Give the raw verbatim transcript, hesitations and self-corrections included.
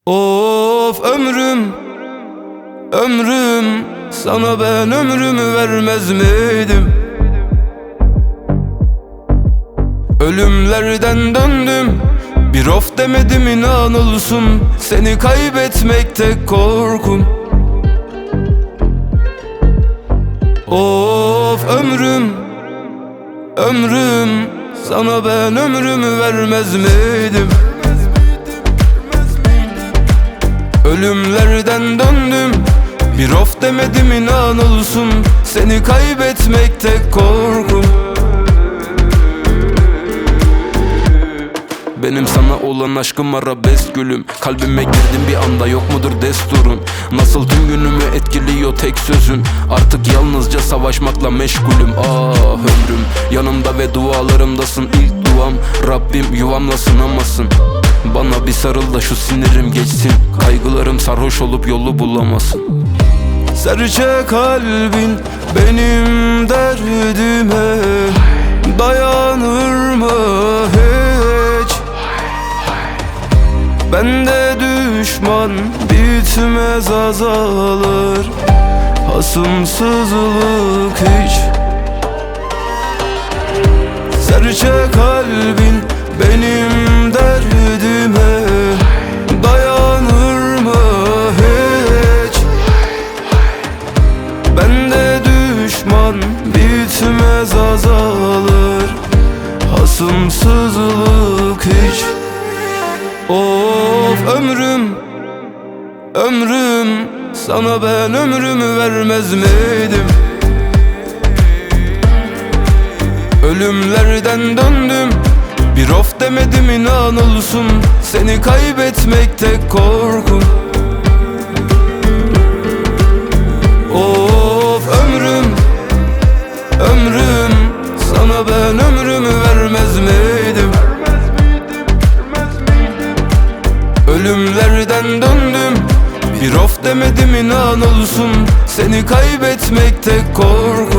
Of ömrüm, ömrüm, sana ben ömrümü vermez miydim? Ölümlerden döndüm, bir of demedim inan olsun. Seni kaybetmek tek korkum. Of ömrüm, ömrüm, sana ben ömrümü vermez miydim? Ölümlerden döndüm, bir of demedim inan olsun. Seni kaybetmek tek korkum. Benim sana olan aşkım arabesk gülüm. Kalbime girdin bir anda, yok mudur desturun? Nasıl tüm günümü etkiliyor tek sözün? Artık yalnızca savaşmakla meşgulüm. Ah ömrüm, yanımda ve dualarımdasın. İlk duam Rabbim yuvamla sınamasın. Bana bir sarıl da şu sinirim geçsin. Kaygılarım sarhoş olup yolu bulamasın. Serçe kalbin benim derdime dayanır mı hiç? Bende düşman bitmez azalır, hasımsızlık hiç. Serçe kalbin benim derdime dayanır mı hiç? Bende düşman bitmez azalır, hasımsızlık hiç. Of ömrüm, ömrüm, sana ben ömrümü vermez miydim? Ölümlerden döndüm, bir of demedim inan olsun. Seni kaybetmek tek korkum. Of ömrüm, ömrüm, sana ben ömrümü vermez miydim? Ölümlerden döndüm, bir of demedim inan olsun. Seni kaybetmek tek korkum.